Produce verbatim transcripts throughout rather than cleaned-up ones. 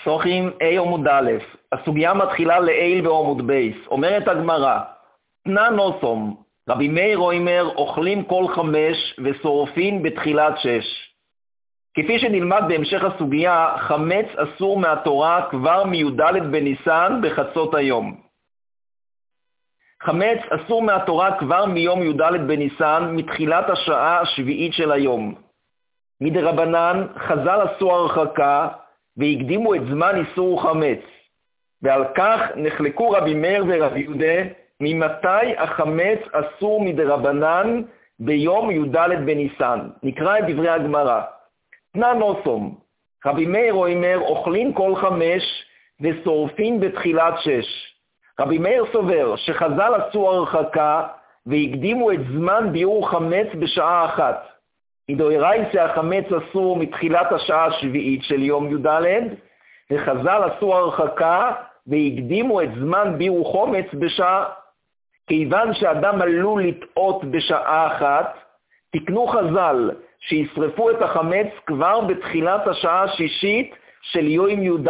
סוחים A עמוד א', הסוגיה מתחילה לעיל בעמוד בייס. אומרת הגמרא, תנא נוסום, רבי מאיר אומר, אוכלים כל חמש ושורפים בתחילת שש. כפי שנלמד בהמשך הסוגיה, חמץ אסור מהתורה כבר מי"ד בניסן בחצות היום. חמץ אסור מהתורה כבר מיום י"ד בניסן, מתחילת השעה השביעית של היום. מדרבנן חז"ל עשו הרחקה והקדימו את זמן איסור חמץ, ועל כך נחלקו רבי מאיר ורבי יהודה ממתי החמץ אסור מדרבנן ביום י"ד בניסן. נקרא את דברי הגמרא. תנא נוסום, רבי מאיר אומר, אוכלים כל חמש ושורפים בתחילת שש. רבי מאיר סובר שחז"ל עשו הרחקה והקדימו את זמן ביעור חמץ בשעה אחת. מדאורייתא החמץ אסור מתחילת השעה השביעית של יום י"ד, וחז"ל עשו הרחקה והקדימו את זמן ביעור חומץ בשעה. כיוון שאדם עלול לטעות בשעה אחת, תקנו חז"ל שישרפו את החמץ כבר בתחילת השעה השישית של יום י"ד.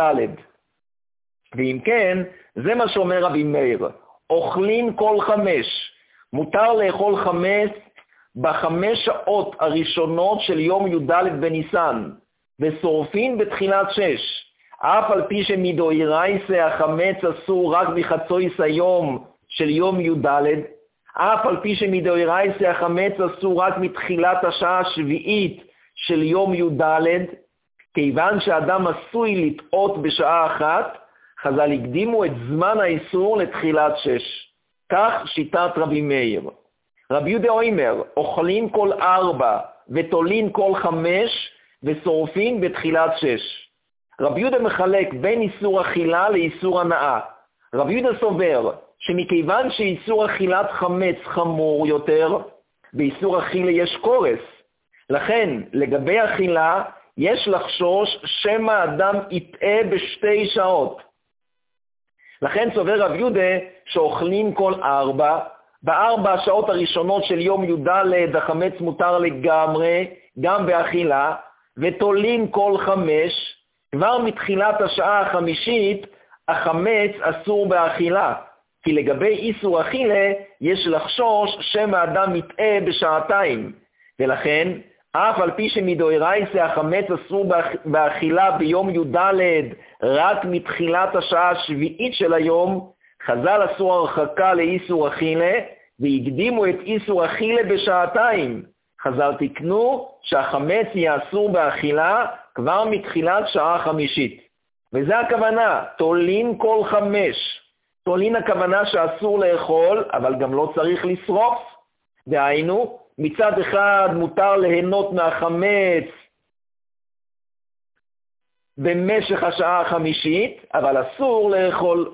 ואם כן, זה מה שאומר רבי מאיר, אוכלים כל חמש. מותר לאכול חמץ בחמש שעות הראשונות של יום י"ד בניסן, ושורפים בתחילת שש. אף על פי שמדאורייתא החמץ אסור רק בחצות היום של יום י"ד, אף על פי שמדאורייתא החמץ אסור רק מתחילת השעה השביעית של יום י"ד, כיוון שאדם עשוי לטעות בשעה אחת, חז"ל הקדימו את זמן האיסור לתחילת שש. כך שיטת רבי מאיר. רבי יהודה אומר, אוכלים כל ארבע ותולין כל חמש ושורפים בתחילת שש. רבי יהודה מחלק בין איסור אכילה לאיסור הנאה. רבי יהודה סובר שמכיוון שאיסור אכילת חמץ חמור יותר, באיסור אכילה יש קורס. לכן, לגבי אכילה, יש לחשוש שמא אדם יטעה בשתי שעות. לכן סובר רבי יהודה שאוכלים כל ארבע, בארבע השעות הראשונות של יום י"ד החמץ מותר לגמרי, גם באכילה, ותולים כל חמש, כבר מתחילת השעה החמישית, החמץ אסור באכילה. כי לגבי איסור אכילה, יש לחשוש שמא אדם יטעה בשעתיים. ולכן, אף על פי שמדאורייתא החמץ אסור באכילה ביום י"ד רק מתחילת השעה השביעית של היום, חז"ל עשו הרחקה לאיסור אכילה, והקדימו את איסור אכילה בשעתיים. חז"ל תקנו שהחמץ יהיה אסור באכילה כבר מתחילת שעה חמישית. וזה הכוונה, תולין כל חמש. תולין הכוונה שאסור לאכול, אבל גם לא צריך לשרוף. דהיינו, מצד אחד מותר ליהנות מהחמץ במשך השעה החמישית, אבל אסור לאכול.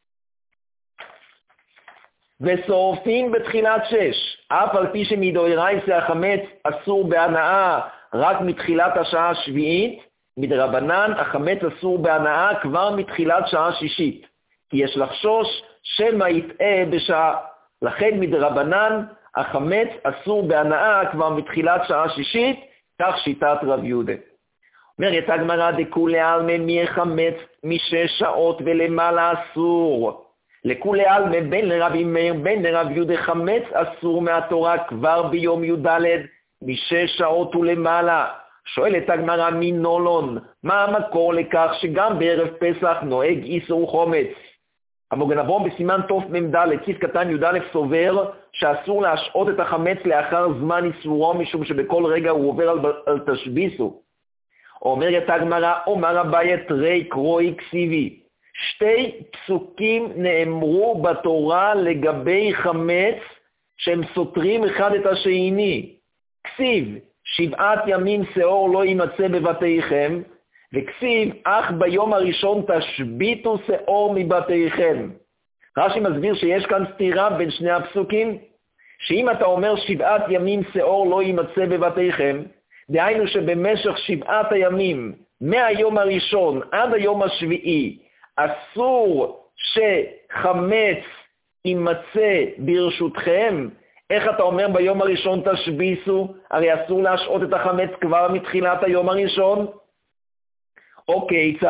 ושורפים בתחילת שש, אף על פי שמדאורייתא החמץ אסור בהנאה רק מתחילת השעה השביעית, מדרבנן החמץ אסור בהנאה כבר מתחילת שעה שישית, כי יש לחשוש שמא יטעה בשעה. לכן מדרבנן החמץ אסור בהנאה כבר מתחילת שעה שישית, כך שיטת רב יהודה. אומרת הגמרא, דכולי עלמא מי חמץ משש שעות ולמעלה אסור. לכולי עלמא בין לרבי מאיר בין לרב יהודה חמץ אסור מהתורה כבר ביום י"ד משש שעות ולמעלה. שואלת הגמרא, מי נולון? מה המקור לכך שגם בערב פסח נוהג איסור חומץ? המוגן אברהם בסימן תוף ממדל, סעיף קטן י"א סובר שאסור להשעות את החמץ לאחר זמן איסורו, משום שבכל רגע הוא עובר על, על תשביסו. אומרת הגמרא, אומר אביי תרי קרוי כסיבי. שתי פסוקים נאמרו בתורה לגבי חמץ שהם סותרים אחד את השני. כסיב, שבעת ימים שאור לא יימצא בבתיכם, וכסיב, אך ביום הראשון תשביתו שאור מבתיכם. רש"י מסביר שיש כאן סתירה בין שני הפסוקים, שאם אתה אומר שבעת ימים שאור לא יימצא בבתיכם, דהיינו שבמשך שבעת הימים, מהיום הראשון עד היום השביעי, אסור שחמץ יימצא ברשותכם. איך אתה אומר ביום הראשון תשביסו? הרי אסור להשעות את החמץ כבר מתחילת היום הראשון. או כיצד?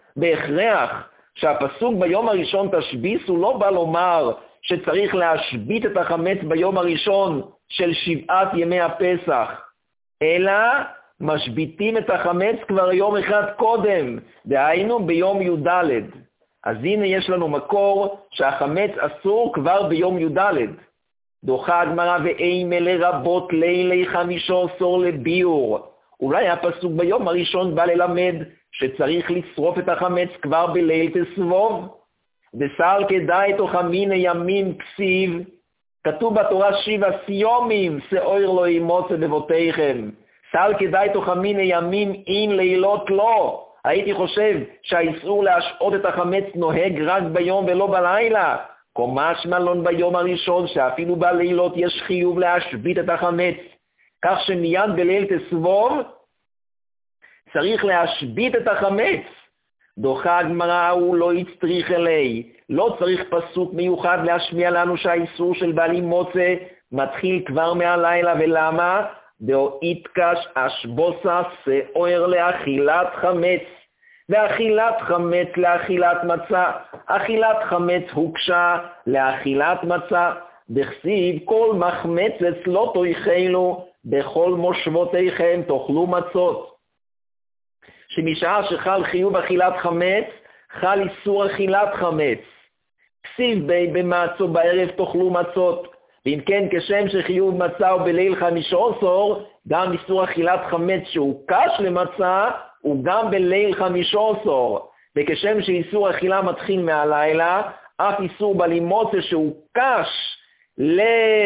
בהכרח שהפסוק ביום הראשון תשביסו לא בא לומר שצריך להשבית את החמץ ביום הראשון של שבעת ימי הפסח, אלא משביתים את החמץ כבר יום אחד קודם, דהיינו ביום י"ד. אז הנה יש לנו מקור שהחמץ אסור כבר ביום י"ד. דוחה הגמרא ואימה לרבות לילי חמישו עשור לביור. אולי הפסוק ביום הראשון בא ללמד שצריך לשרוף את החמץ כבר בליל תסבוב. דסר כדאי תוך המיני ימים כסיב, כתוב בתורה שבע סיומים שאויר לא ימוצא בבותיכם. סר כדאי תוך המיני ימים אין לילות לא. הייתי חושב שהאיסור להשעות את החמץ נוהג רק ביום ולא בלילה. קומש מלון ביום הראשון שאפילו בלילות יש חיוב להשבית את החמץ, כך שמיד בליל תסבוב צריך להשבית את החמץ. דוחה הגמרא הוא לא יצטריך אלי, לא צריך פסוק מיוחד להשמיע לנו שהאיסור של בעלי מוצא מתחיל כבר מהלילה. ולמה? דאו איתקש אשבוסה שאויר לאכילת חמץ, ואכילת חמץ לאכילת מצה. אכילת חמץ הוקשה לאכילת מצה, דכסיב כל מחמצת לא תאכלו, בכל מושבותיכם תאכלו מצות. שמשעה שחל חיוב אכילת חמץ, חל איסור אכילת חמץ. כסיב בי במצו בערב תאכלו מצות. ואם כן, כשם שחיוב מצה הוא בליל חמישה עשר, גם איסור אכילת חמץ שהוא קש למצה, הוא גם בליל חמישה עשר. וכשם שאיסור אכילה מתחיל מהלילה, אף איסור בעלי מוצא שהוא קש ל...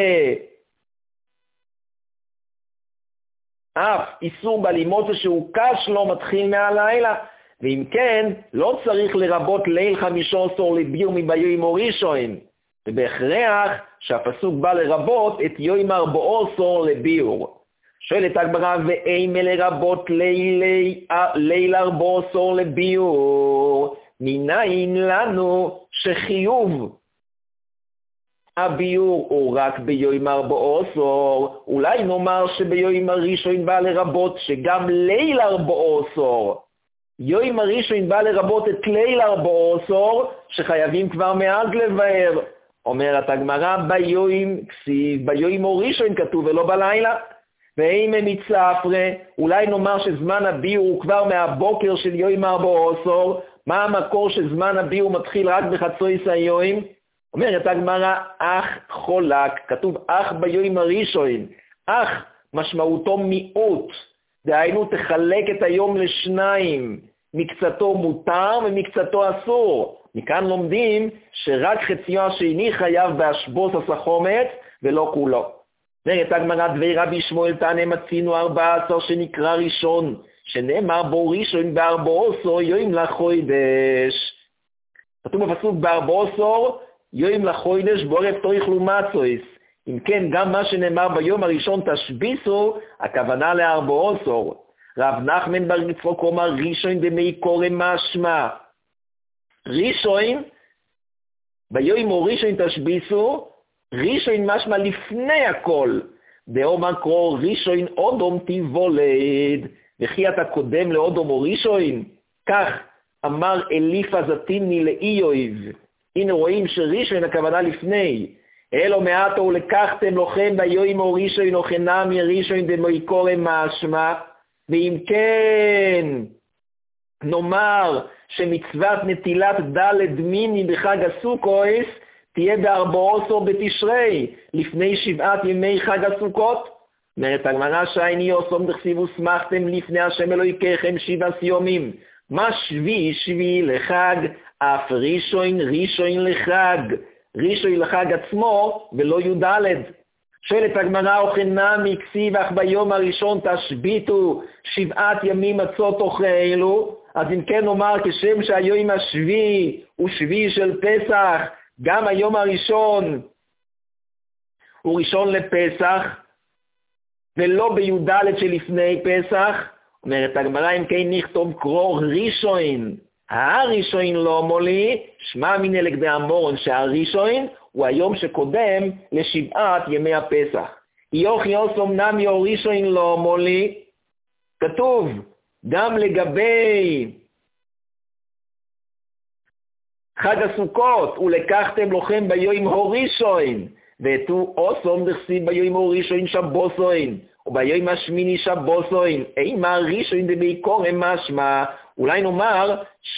אף איסור בעלי מוצא שהוא קש לא מתחיל מהלילה. ואם כן, לא צריך לרבות ליל חמישה עשר לביור מביום ראשון. ובהכרח שהפסוק בא לרבות את יום ארבעה עשר לביור. שואלת הגמרא ואימה לרבות לילי, ליל ארבעה עשר לביור, מניין לנו שחיוב הביור הוא רק ביום ארבעה עשר? אולי נאמר שביום הראשון בא לרבות שגם ליל ארבעה עשר. יום הראשון בא לרבות את ליל ארבעה עשר שחייבים כבר מאז לבאר. אומרת הגמרא ביום כסיב, ביום הראשון כתוב ולא בלילה. ואם הם מצפרה, אולי נאמר שזמן הביור הוא כבר מהבוקר של יום ארבעה עשר. מה המקור שזמן הביור מתחיל רק בחצות היום? אומרת הגמרא אך חולק, כתוב אך ביום הראשון. אך משמעותו מיעוט, דהיינו תחלק את היום לשניים, מקצתו מותר ומקצתו אסור. מכאן לומדים שרק חציו השני חייב בהשבוס החומץ ולא כולו. אומרת הגמרא דבי רבי שמואל תנא מצינו ארבע עשר שנקרא ראשון, שנאמר בו ראשון בארבע עשר יום לחודש. כתוב בפסוק בארבע עשר יום לחודש בערב תאכלו מצות. אם כן, גם מה שנאמר ביום הראשון תשביסו, הכוונה לארבע עשר. רב נחמן בר יצחק אומר ראשון דמעיקרא משמע. ראשון, ביום הראשון תשביסו, ראשון משמע לפני הכל. דאמר קרוא ראשון אודום תיוולד, וכי אתה קודם לאודום או ראשון? כך אמר אליפז התימני לאיוב. הנה רואים שראשון הכוונה לפני. אלו מעטו לקחתם לכם ביום הראשון או חינם ראשון דמעיקרא משמע. ואם כן, נאמר שמצוות נטילת דלת מיני בחג הסוכות תהיה בארבע עשר בתשרי, לפני שבעת ימי חג הסוכות. אומרת הגמרא שייני עושים דכסיב וסמכתם לפני השם אלוהיכם שבעה ימים. מה שביעי שביעי לחג, אף ראשון ראשון לחג. ראשון לחג עצמו ולא י"ד. שואלת הגמרא וכנמי כסיב אך ביום הראשון תשביתו שבעת ימים מצות תאכלו. אז אם כן נאמר כשם שהיום השביעי הוא שביעי של פסח, גם היום הראשון הוא ראשון לפסח ולא בי"ד שלפני פסח. אומרת הגמרא אם כן נכתוב קרוא ראשון, הראשון לא מולי, שמע מנהלק דאמורון שהראשון הוא היום שקודם לשבעת ימי הפסח. יוכי יוסום נמי או ראשון לא מולי, כתוב גם לגבי חג הסוכות, ולקחתם לכם ביום הראשון, ותו אוסום דכסיב ביום הראשון שבוסוין, וביום השמיני שבוסוין, אימה ראשון דמיקור משמע, אולי נאמר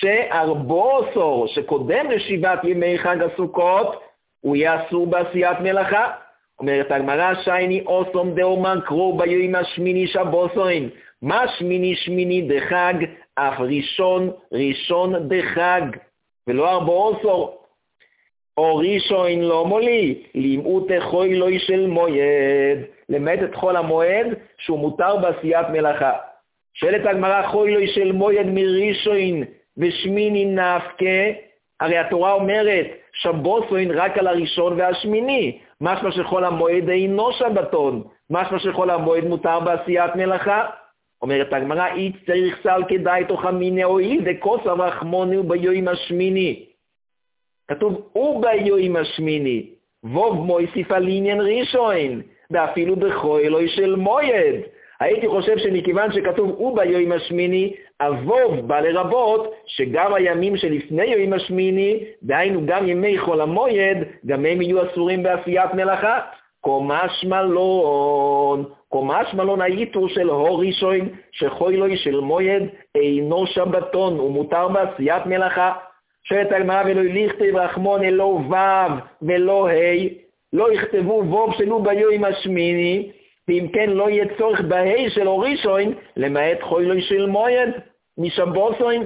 שארבעשר שקודם לשבעת ימי חג הסוכות, הוא יהיה אסור בעשיית מלאכה. אומרת הגמרא, שייני אוסום דאומן קרו ביום השמיני שבוסוין, מה שמיני שמיני דחג, אף ראשון ראשון דחג, ולא ארבע עשר. או ראשון לא מולי, לימאות חוילוי של מועד, למעט את חול המועד שהוא מותר בעשיית מלאכה. שאלת הגמרא, חוילוי של מועד מראשון ושמיני נפקה, הרי התורה אומרת שבוסוין רק על הראשון והשמיני, משמע שחול המועד אינו שבתון, משמע שחול המועד מותר בעשיית מלאכה. אומרת הגמרא, אי צריך סל כדאי תוך המיני הואיל דקוס הרחמוני וביום השמיני. כתוב וביום השמיני, ווב מויסיף על עניין ראשון, ואפילו בחוילוי של מועד. הייתי חושב שמכיוון שכתוב וביום השמיני, אבוב בא לרבות שגם הימים שלפני יום השמיני, דהיינו גם ימי חול המועד, גם הם יהיו אסורים בעשיית מלאכה. קומש מלון, קומש מלון היתור של הורישון, שחוילוי של מועד אינו שבתון, הוא מותר בעשיית מלאכה. שואלת הגמרא, ולא לכתב רחמון אלא וו ולא ה', לא יכתבו וו שלו ביום השמיני, ואם כן לא יהיה צורך בה' של הורישון, למעט חוילוי של מועד משבוסון.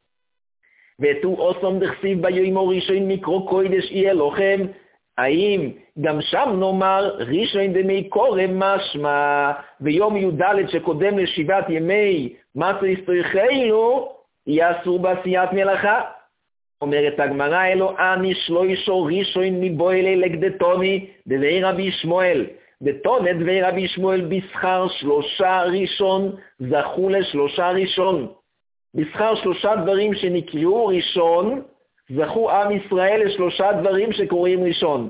ותו אוסום דכסיב ביום הראשון מקרו קודש יהיה לכם, האם גם שם נאמר ראשון דמי קורם משמע, ביום י"ד שקודם לשבעת ימי מצה יסתריכנו, יהיה אסור בעשיית מלאכה? אומרת הגמרא, אלו אני שלוישו ראשון מבוילי לקדתוני דבי רבי שמואל, דתונה דבי רבי שמואל בשכר שלושה ראשון, זכו לשלושה ראשון. בשכר שלושה דברים שנקראו ראשון, זכו עם ישראל לשלושה דברים שקוראים ראשון.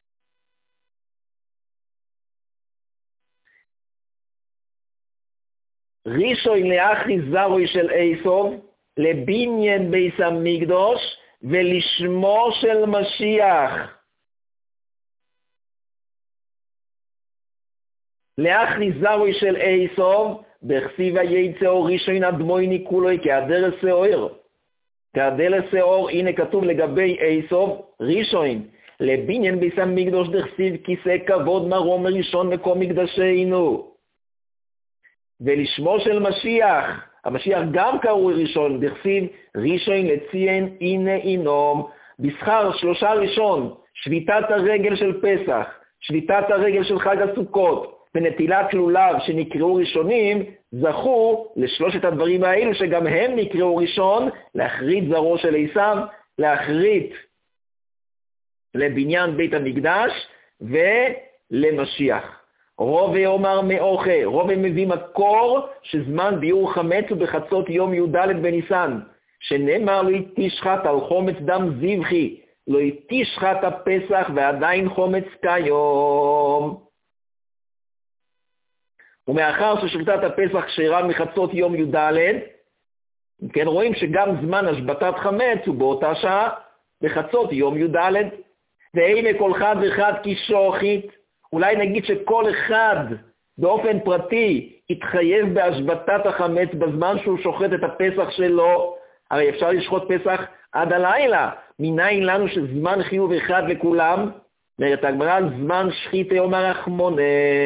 ראשון לאחי זרוי של איסוב, לבניין בית המקדוש ולשמו של משיח. לאחי זרוי של איסוב, בכסיב היצאו ראשון אדמויני כולוי כהדר השעור. כהדר השעור, הנה כתוב לגבי איסוב, ראשון. לבניין בית המקדוש דכסיב כיסא כבוד מרום ראשון מקום מקדשנו. ולשמו של משיח, המשיח גם קראו ראשון, דכסיב ראשון לציין הנה אינום, בשכר שלושה ראשון, שביתת הרגל של פסח, שביתת הרגל של חג הסוכות, ונטילת לולב שנקראו ראשונים, זכו לשלושת הדברים האלו שגם הם נקראו ראשון, להחריט זרעו של עשיו, להחריט לבניין בית המקדש ולמשיח. רובה אומר מאוכה, רובה מביא מקור שזמן ביור חמץ ובחצות יום י"ד בניסן, שנאמר לא תשחט על חומץ דם זבחי, לא תשחט הפסח ועדיין חומץ כיום. ומאחר ששחיטת הפסח כשרה מחצות יום י"ד, כן רואים שגם זמן השבתת חמץ הוא באותה שעה, בחצות יום י"ד. והנה כל אחד ואחד כשוחית, אולי נגיד שכל אחד באופן פרטי יתחייב בהשבתת החמץ בזמן שהוא שוחט את הפסח שלו, הרי אפשר לשחוט פסח עד הלילה, מניין לנו שזמן חיוב אחד לכולם, אומרת הגמרא, זמן שחית יום הרחמונה.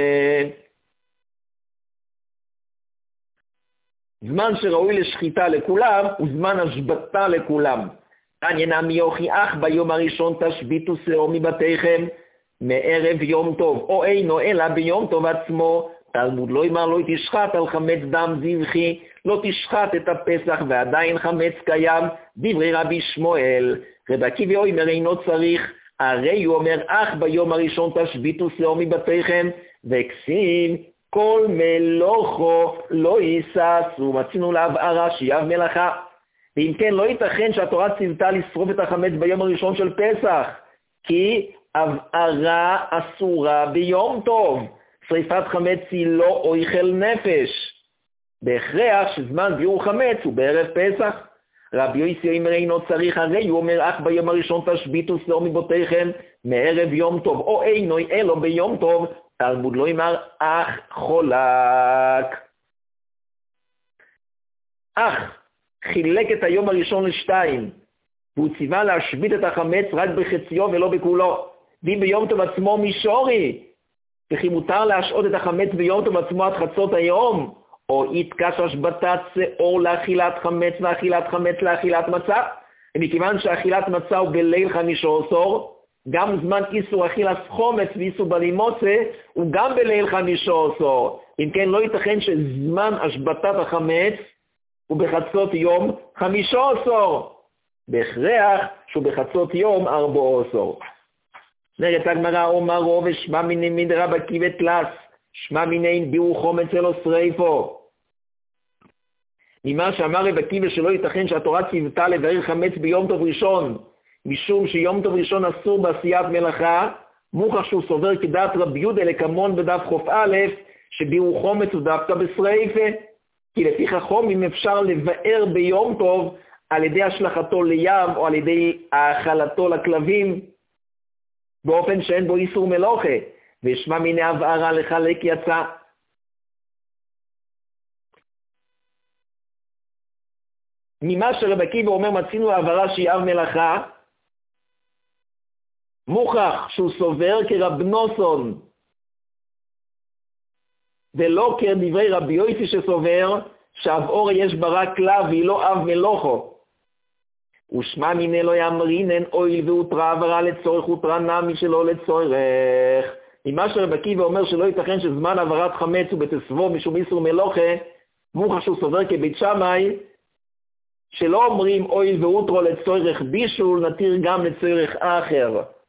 זמן שראוי לשחיטה לכולם הוא זמן השבתה לכולם. עניינה מי יוכיח ביום הראשון תשביתו שאור מבתיכם מערב יום טוב, או אינו אלא ביום טוב עצמו. תלמוד לא אמר לא תשחט על חמץ דם זבחי, לא תשחט את הפסח ועדיין חמץ קיים, דברי רבי שמואל. רבי עקיבא אומר אינו צריך, הרי הוא אומר אך ביום הראשון תשביתו שאור מבתיכם, וכסיב כל מלוכו לא ייססו, מצינו להבערה שיב מלאכה. ואם כן לא ייתכן שהתורה ציוותה לשרוף את החמץ ביום הראשון של פסח, כי הבערה אסורה ביום טוב. שריפת חמץ היא לא אוכל נפש. בהכרח שזמן ביור חמץ הוא בערב פסח. רבי יוסי אומר אינו צריך, הרי הוא אומר אך ביום הראשון תשביתו שאור מבותיכם מערב יום טוב, או אינו אלו ביום טוב, תלמוד לא אמר אך חולק. אך חילק את היום הראשון לשתיים, והוא ציווה להשבית את החמץ רק בחציו ולא בכולו. ואם ביום טוב עצמו מישורי, וכי מותר להשעות את החמץ ביום טוב עצמו עד חצות היום, או יתקש השבתת שאור לאכילת חמץ ואכילת חמץ לאכילת מצה, ומכיוון שאכילת מצה הוא בליל חמישה עשר, גם זמן איסור אכילת חומץ ואיסור בלימוצה הוא גם בליל חמישה עשר. אם כן לא ייתכן שזמן השבתת החמץ הוא בחצות יום חמישה עשר, בהכרח שהוא בחצות יום ארבע עשר. נראית הגמרא אומרו ושמע מיני מדרבא קיבא תלס, שמע מיני ביאור חומץ אלו שריפו. ממה שאמר רבי עקיבא שלא ייתכן שהתורה ציוותה לבער חמץ ביום טוב ראשון, משום שיום טוב ראשון אסור בעשיית מלאכה, מוכח שהוא סובר כדעת רבי יהודה לקמון בדף חוף א', שביאור חומץ הוא דווקא בשריפה, כי לפי חכמים אפשר לבער ביום טוב על ידי השלכתו לים או על ידי האכלתו לכלבים, באופן שאין בו איסור מלוכה, ושמע מיני הבערה לחלק יצא. ממה שרבי עקיבא אומר מצינו העברה שהיא אב מלאכה, מוכח שהוא סובר כרב נוסון, ולא כדברי רבי יוסי שסובר שאבעורה יש בה רק כלה והיא לא אב מלוכו. ושמע מיני לא יאמרינן אויל והותרה עברה לצורך הותרה נמי שלא לצורך. ממה שרבי עקיבא אומר שלא ייתכן שזמן עברת חמץ הוא בתסבו משום איסור מלוכה, מוכח שהוא סובר כבית שמאי, שלא אומרים אויל והותרו לצורך בישול, נתיר גם לצורך אחר.